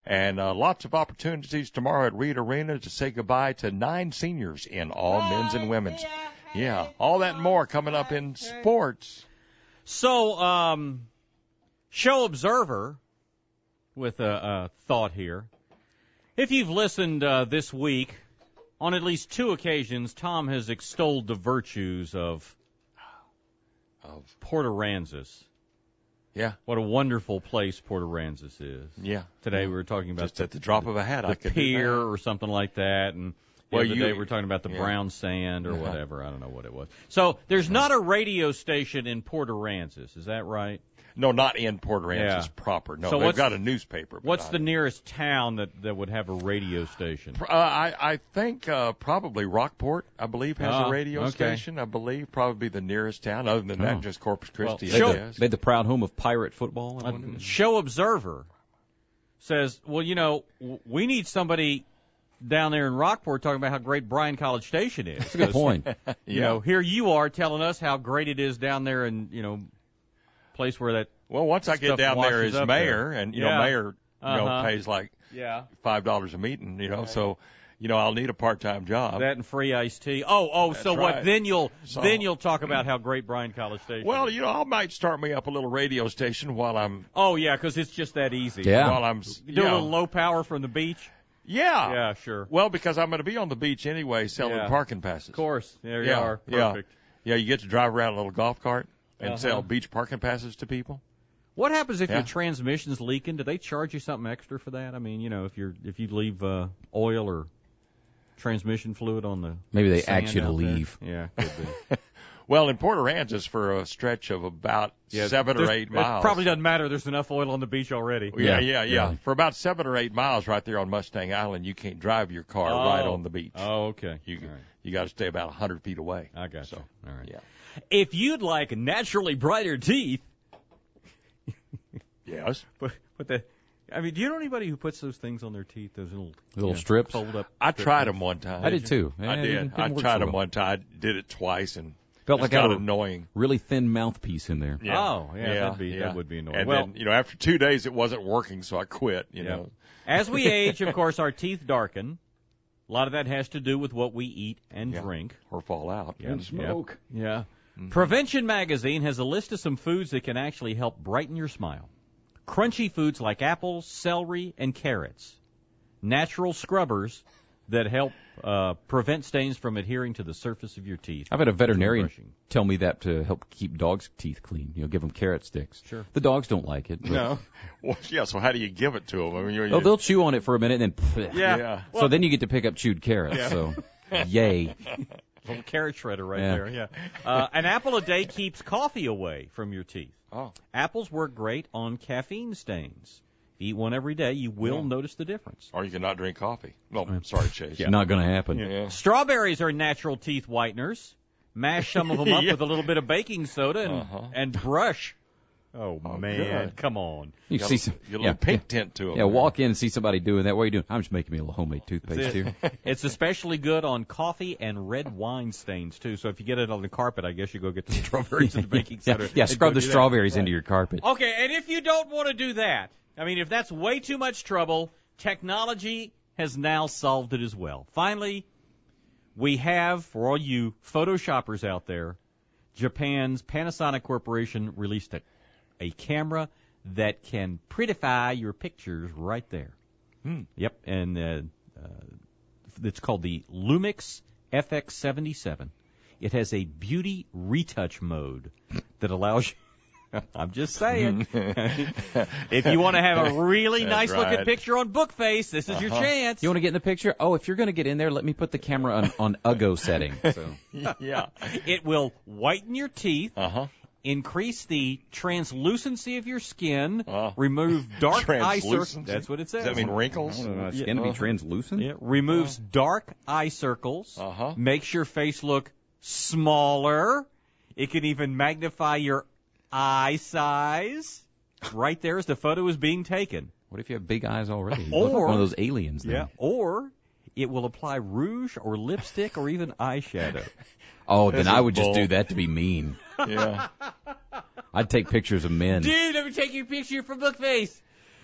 And lots of opportunities tomorrow at Reed Arena to say goodbye to 9 seniors in all men's and women's. Yeah, all that and more coming up in sports. So, Show Observer with a thought here. If you've listened this week, on at least 2 occasions, Tom has extolled the virtues of Port Aransas. Yeah. What a wonderful place Port Aransas is. Yeah. Today we were talking about just at the drop of a hat. The pier or something like that, and the other day we were talking about the brown sand or whatever. I don't know what it was. So there's not a radio station in Port Aransas. Is that right? No, not in Port Aransas proper. No, so they've got a newspaper. What's the nearest town that would have a radio station? I think probably Rockport, I believe, has a radio station. I believe probably the nearest town. Other than that, just Corpus Christi. They're the proud home of pirate football. Show Observer says, well, you know, we need somebody down there in Rockport talking about how great Bryan College Station is. That's a good point. You know, here you are telling us how great it is down there in, you know, place where that once I get down there as mayor, and mayor pays like $5 a meeting, so I'll need a part-time job. That and free iced tea. So right. What? Then you'll talk about how great Bryan College Station. Well, I might start me up a little radio station while I'm. Oh yeah, because it's just that easy. Yeah. While I'm do a little low power from the beach. Yeah. Yeah, sure. Well, because I'm going to be on the beach anyway, selling parking passes. Of course. There you are. Perfect. Yeah, you get to drive around a little golf cart and sell beach parking passes to people. What happens if your transmission's leaking? Do they charge you something extra for that? I mean, if you leave oil or transmission fluid on the maybe they ask you to leave. Yeah, could be. Well, in Port Aransas for a stretch of about 7 or 8 miles. It probably doesn't matter. There's enough oil on the beach already. Yeah. For about 7 or 8 miles right there on Mustang Island, you can't drive your car right on the beach. Oh, okay. You got to stay about 100 feet away. I got you. All right. Yeah. If you'd like naturally brighter teeth. Yes. But do you know anybody who puts those things on their teeth, those little strips? Fold up. I tried them one time. I did too. I did. I tried them one time. I did it twice and felt like I got had annoying. Really thin mouthpiece in there. Yeah. Oh, yeah. That would be annoying. And then, after 2 days it wasn't working, so I quit. You know. As we age, of course, our teeth darken. A lot of that has to do with what we eat and drink. Or fall out. And smoke. Yeah. Mm-hmm. Prevention Magazine has a list of some foods that can actually help brighten your smile. Crunchy foods like apples, celery, and carrots. Natural scrubbers that help prevent stains from adhering to the surface of your teeth. I've had a veterinarian tell me that to help keep dogs' teeth clean. Give them carrot sticks. Sure. The dogs don't like it. No. Well, yeah, so how do you give it to them? I mean, they'll chew on it for a minute and then... Yeah. So then you get to pick up chewed carrots. Yeah. So, yay. Little carrot shredder there, yeah. An apple a day keeps coffee away from your teeth. Oh. Apples work great on caffeine stains. Eat one every day, you will notice the difference. Or you can not drink coffee. Well, sorry, Chase. Not going to happen. Yeah. Strawberries are natural teeth whiteners. Mash some of them up with a little bit of baking soda and brush. Oh man, good. Come on. You see some a little pink tint to them. Yeah, walk in and see somebody doing that. What are you doing? I'm just making me a little homemade toothpaste here. It's especially good on coffee and red wine stains too. So if you get it on the carpet, I guess you go get the strawberries and the baking soda. Yeah, scrub the strawberries into your carpet. Okay, and if you don't want to do that, if that's way too much trouble, technology has now solved it as well. Finally, we have, for all you Photoshoppers out there, Japan's Panasonic Corporation released a camera that can prettify your pictures right there. Yep, and it's called the Lumix FX77. It has a beauty retouch mode that allows you... I'm just saying. If you want to have a really nice-looking picture on Bookface, this is your chance. You want to get in the picture? Oh, if you're going to get in there, let me put the camera on UGO setting. So. Yeah. It will whiten your teeth, increase the translucency of your skin, remove dark eye circles. That's what it says. Does that mean wrinkles? Skin to be translucent? Yeah. Removes dark eye circles, makes your face look smaller. It can even magnify your eye size right there as the photo is being taken. What if you have big eyes already? You Or look like one of those aliens. Then. Yeah. Or it will apply rouge or lipstick or even eyeshadow. Oh, then I would just do that to be mean. Yeah. I'd take pictures of men. Dude, let me take your picture for Bookface.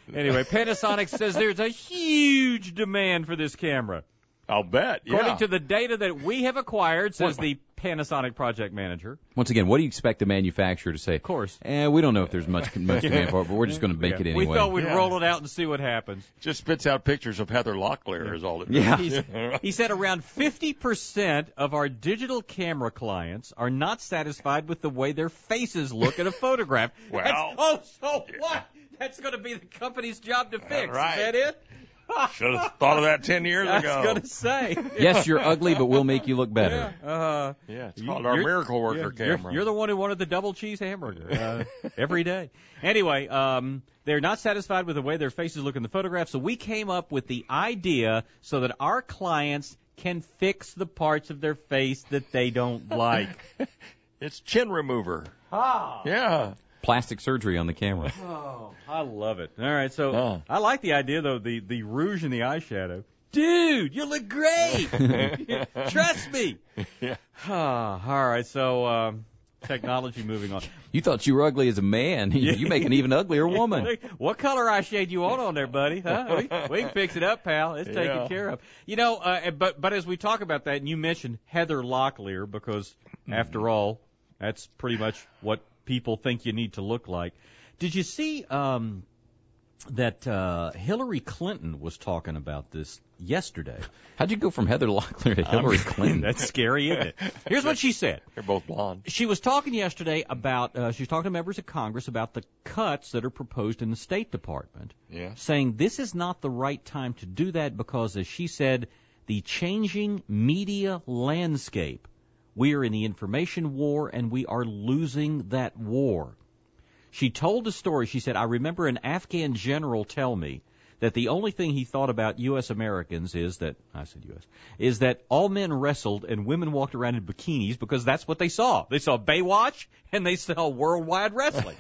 Anyway, Panasonic says there's a huge demand for this camera. I'll bet. According to the data that we have acquired, says the Panasonic project manager. Once again, what do you expect the manufacturer to say? Of course. We don't know if there's much demand for it, but we're just going to make it anyway. We thought we'd roll it out and see what happens. Just spits out pictures of Heather Locklear is all it does. Yeah. He said around 50% of our digital camera clients are not satisfied with the way their faces look in a photograph. Well. So what? That's going to be the company's job to fix. Right. Is that it? Should have thought of that 10 years I ago. was going to say. Yes, you're ugly, but we'll make you look better. Yeah, it's called our Miracle Worker camera. You're the one who wanted the double cheese hamburger every day. Anyway, they're not satisfied with the way their faces look in the photograph, so we came up with the idea so that our clients can fix the parts of their face that they don't like. It's chin remover. Yeah. Plastic surgery on the camera. Oh, I love it. All right, so I like the idea, though, the rouge and the eyeshadow. Dude, you look great. Trust me. Yeah. All right, so technology moving on. You thought you were ugly as a man. You make an even uglier woman. What color eye shade you want on there, buddy? Huh? We can fix it up, pal. It's taken care of. You know, but as we talk about that, and you mentioned Heather Locklear, because after all, that's pretty much what people think you need to look like. Did you see that Hillary Clinton was talking about this yesterday? How'd you go from Heather Locklear to Hillary Clinton? That's scary, isn't it? Here's what she said. They're both blonde. She was talking yesterday about, she was talking to members of Congress about the cuts that are proposed in the State Department, saying this is not the right time to do that because, as she said, the changing media landscape, we are in the information war, and we are losing that war. She told a story. She said, I remember an Afghan general tell me that the only thing he thought about U.S. Americans is that, I said U.S., is that all men wrestled and women walked around in bikinis because that's what they saw. They saw Baywatch and they saw Worldwide Wrestling.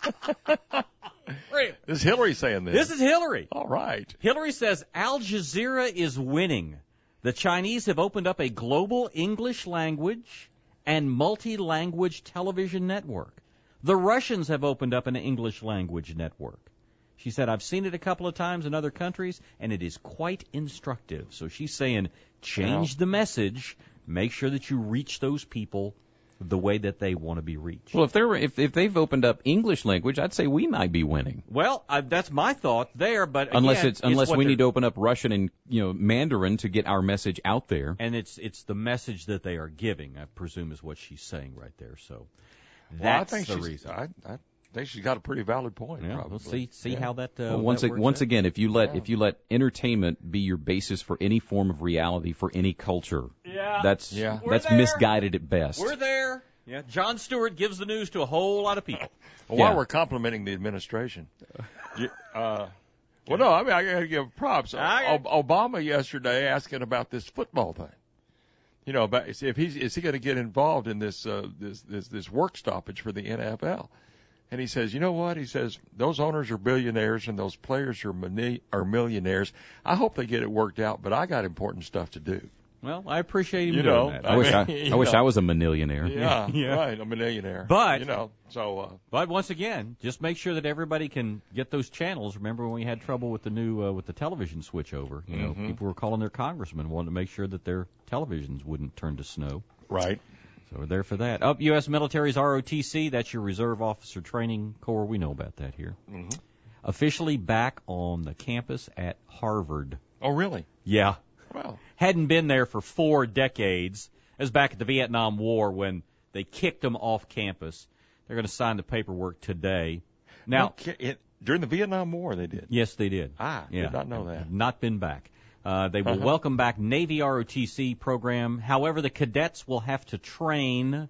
Is Hillary saying this? This is Hillary. All right. Hillary says Al Jazeera is winning. The Chinese have opened up a global English language and multi-language television network. The Russians have opened up an English language network. She said, I've seen it a couple of times in other countries, and it is quite instructive. So she's saying, change the message. Make sure that you reach those people the way that they want to be reached. Well, if they've opened up English language, I'd say we might be winning. Well, that's my thought there, but again, unless we need to open up Russian and Mandarin to get our message out there. And it's the message that they are giving, I presume, is what she's saying right there. So that's the reason. I think she's got a pretty valid point. Yeah, probably. We'll see how that. Once again, if you let entertainment be your basis for any form of reality for any culture, that's misguided at best. We're there. Yeah, Jon Stewart gives the news to a whole lot of people. While we're complimenting the administration, well, no, I mean I got to give props. Obama yesterday asking about this football thing. You know, about is he going to get involved in this work stoppage for the NFL? And he says, you know what? He says, those owners are billionaires and those players are millionaires. I hope they get it worked out, but I got important stuff to do. Well, I appreciate him doing that. I wish I was a millionaire. Yeah, right, a millionaire. But, but once again, just make sure that everybody can get those channels. Remember when we had trouble with the new, with the television switchover? You know, people were calling their congressmen, wanting to make sure that their televisions wouldn't turn to snow. Right. So we're there for that. Up, U.S. military's ROTC, that's your Reserve Officer Training Corps. We know about that here. Officially back on the campus at Harvard. Oh, really? Yeah. Wow. Hadn't been there for 4 decades. It was back at the Vietnam War when they kicked them off campus. They're going to sign the paperwork today. Now, during the Vietnam War, they did. Yes, they did. Did not know that. Not been back. They will welcome back Navy ROTC program. However, the cadets will have to train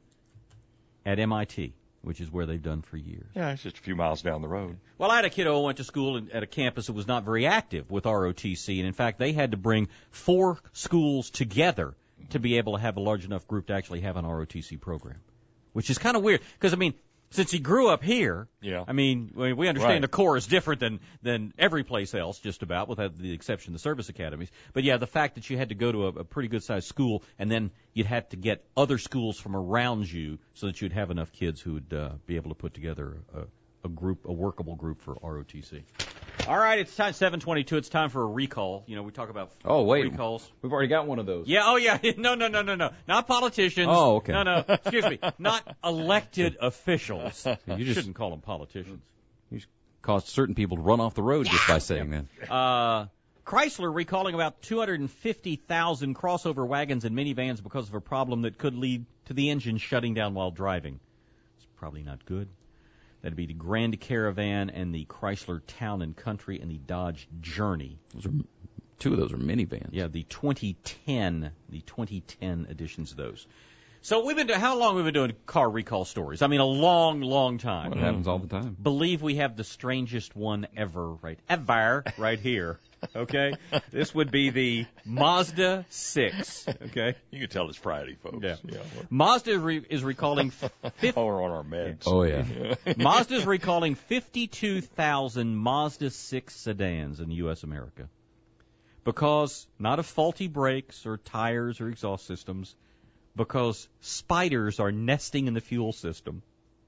at MIT, which is where they've done for years. Yeah, it's just a few miles down the road. Well, I had a kiddo who went to school at a campus that was not very active with ROTC, and in fact, they had to bring 4 schools together to be able to have a large enough group to actually have an ROTC program, which is kind of weird because, I mean, since he grew up here, I mean, we understand the Corps is different than every place else, just about, with the exception of the service academies. But yeah, the fact that you had to go to a pretty good-sized school, and then you'd have to get other schools from around you so that you'd have enough kids who would be able to put together a a workable group for ROTC. All right, it's time 7:22. It's time for a recall. You know, we talk about recalls. We've already got one of those. Yeah. Oh, yeah. No. Not politicians. Oh, okay. No. Excuse me. Not elected officials. You shouldn't call them politicians. You just caused certain people to run off the road just by saying that. Chrysler recalling about 250,000 crossover wagons and minivans because of a problem that could lead to the engine shutting down while driving. It's probably not good. That'd be the Grand Caravan and the Chrysler Town & Country and the Dodge Journey. Two of those are minivans. Yeah, the 2010 editions of those. So how long have we been doing car recall stories? I mean, a long, long time. Well, it happens all the time. Believe we have the strangest one ever right here. Okay? This would be the Mazda 6. Okay? You can tell it's Friday, folks. Yeah. Mazda is recalling... We're on our meds. Oh, yeah. Mazda's recalling 52,000 Mazda 6 sedans in U.S. America. Because, not of faulty brakes or tires or exhaust systems, because spiders are nesting in the fuel system.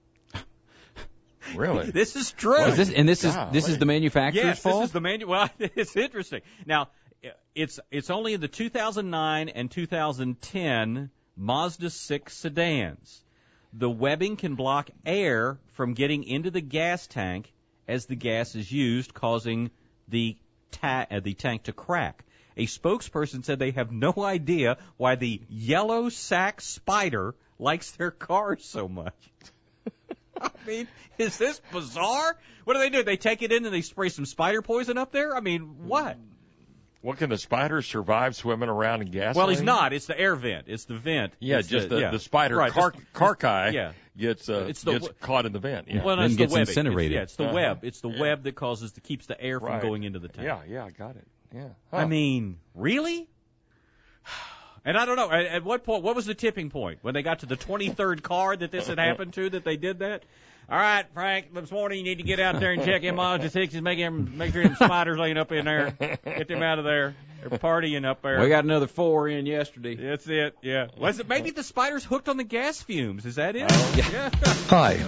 Really? This is true. Well, this is the manufacturer's fault? Yes, this is the Well, it's interesting. Now, it's only in the 2009 and 2010 Mazda 6 sedans. The webbing can block air from getting into the gas tank as the gas is used, causing the tank to crack. A spokesperson said they have no idea why the yellow sac spider likes their cars so much. I mean, is this bizarre? What do? They take it in and they spray some spider poison up there? I mean, what? What, can the spider survive swimming around in gasoline? Well, he's not. It's the air vent. It's the vent. Yeah, the spider carcass gets caught in the vent. Yeah. Well, no, then it's gets the webbing. incinerated. It's the web. It's the web that keeps the air from going into the tank. Yeah, I got it. Yeah. Huh. I mean, really? And I don't know, at what point, what was the tipping point? When they got to the 23rd car that this had happened to, that they did that? All right, Frank, this morning you need to get out there and check him Mazda 6 and make sure them spiders ain't up in there. Get them out of there. They're partying up there. We got another 4 in yesterday. That's it, yeah. Was it maybe the spiders hooked on the gas fumes? Is that it? Yeah. Hi.